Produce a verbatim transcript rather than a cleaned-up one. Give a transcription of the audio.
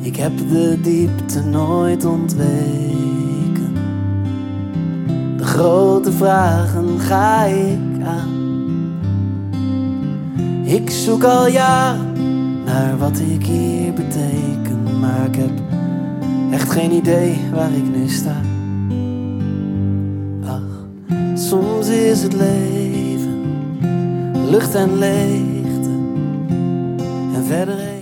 Ik heb de diepte nooit ontweken. De grote vragen ga ik aan. Ik zoek al jaren naar wat ik hier beteken, maar ik heb echt geen idee waar ik nu sta. Ach, soms is het leven lucht en leegte en verder